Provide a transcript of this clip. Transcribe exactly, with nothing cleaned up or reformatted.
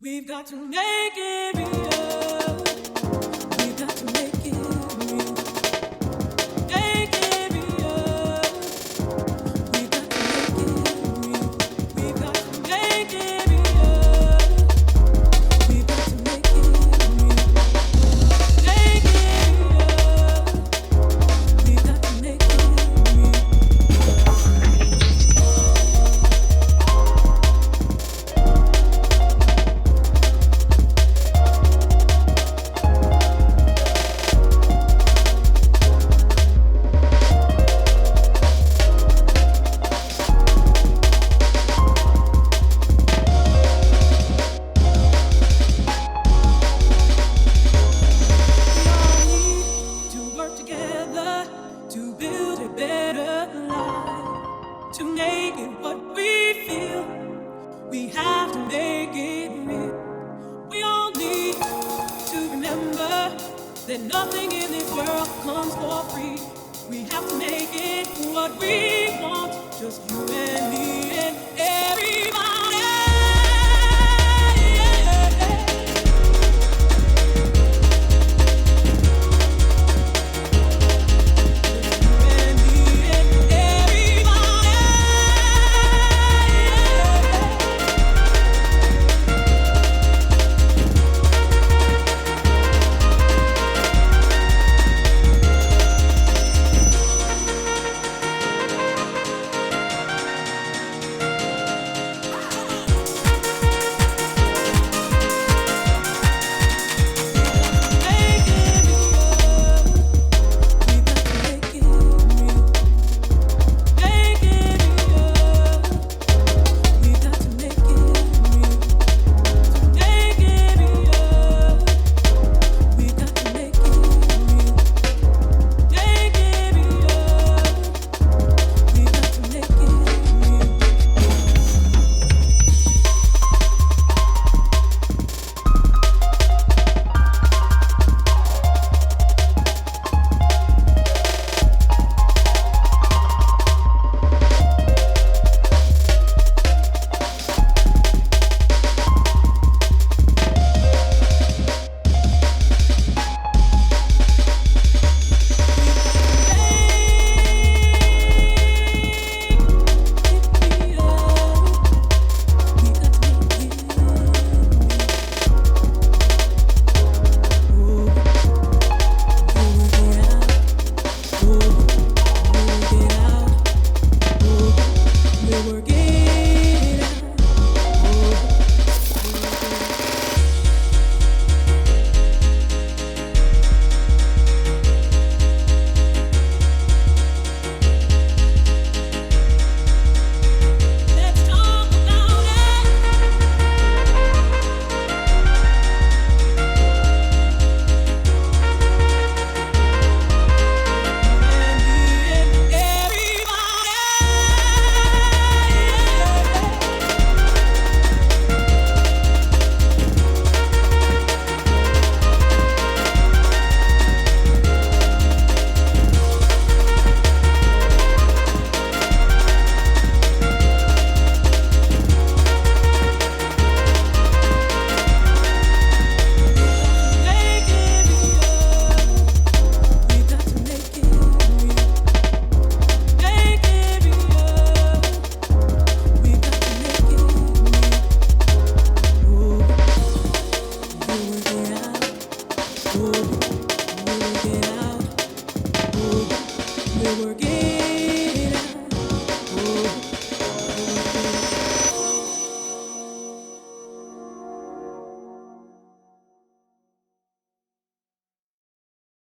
We've got to make it real. We've got to make it real. Make it real. We've got to make it real. We've got to make it real. We've got to make it real. Make it real. We've got to make it real. We all need to work together to build a better life. To make it what we feel, we have to make it real. We all need to remember that nothing in this world comes for free. We have to make it what we want, just you and